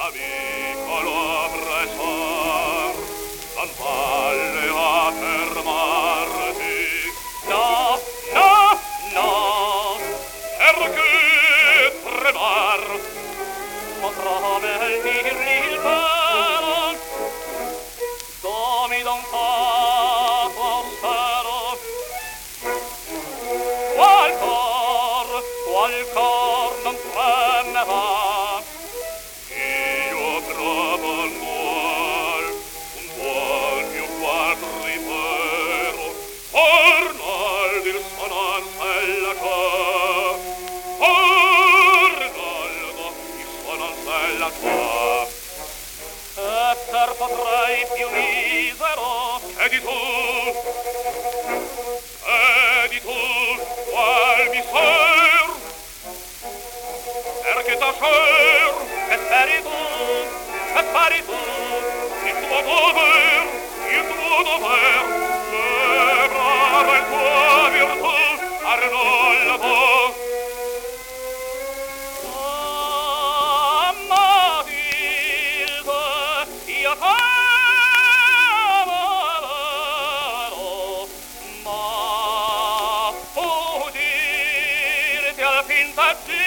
piccolo oppressor non volle a fermarti. No, no, no, perché tremar potrà venirgli il pelo, domi da un fatto austero. Qual cor non tremerà, io trovo un buon più quadripero, Arnaldo suonanzella qua, Arnaldo suonanzella qua. Esser potrei più misero che di tu, qual mi ser, perché t'ascer, che feri tu, il tuo dover, lebrare il tuo virtù, Arnoldo. Ah, Matilde, io t'amerò, ma fugirti al fintaggio.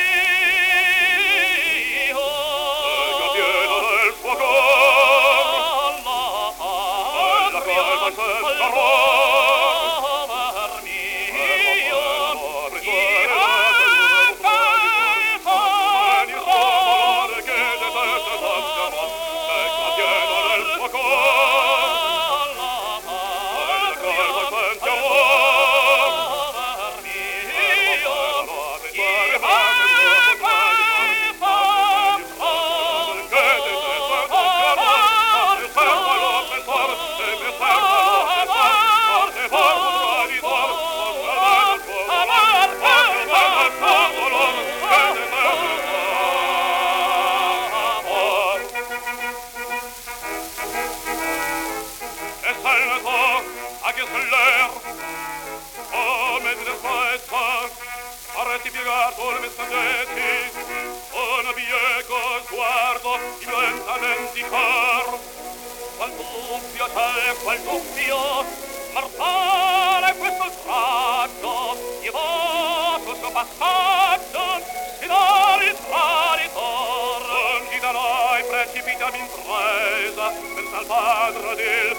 Arresti piegato le messaggetti, con bieco sguardo diventa mendicar. Qual dubbio c'è, qual dubbio, mortale questo straccio, dievoso suo passaggio, si dà ritraditor. Oggi da noi precipita l'impresa, pensa al padre del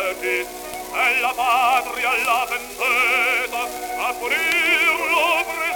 proteggi, e la patria la vendetta, a punirlo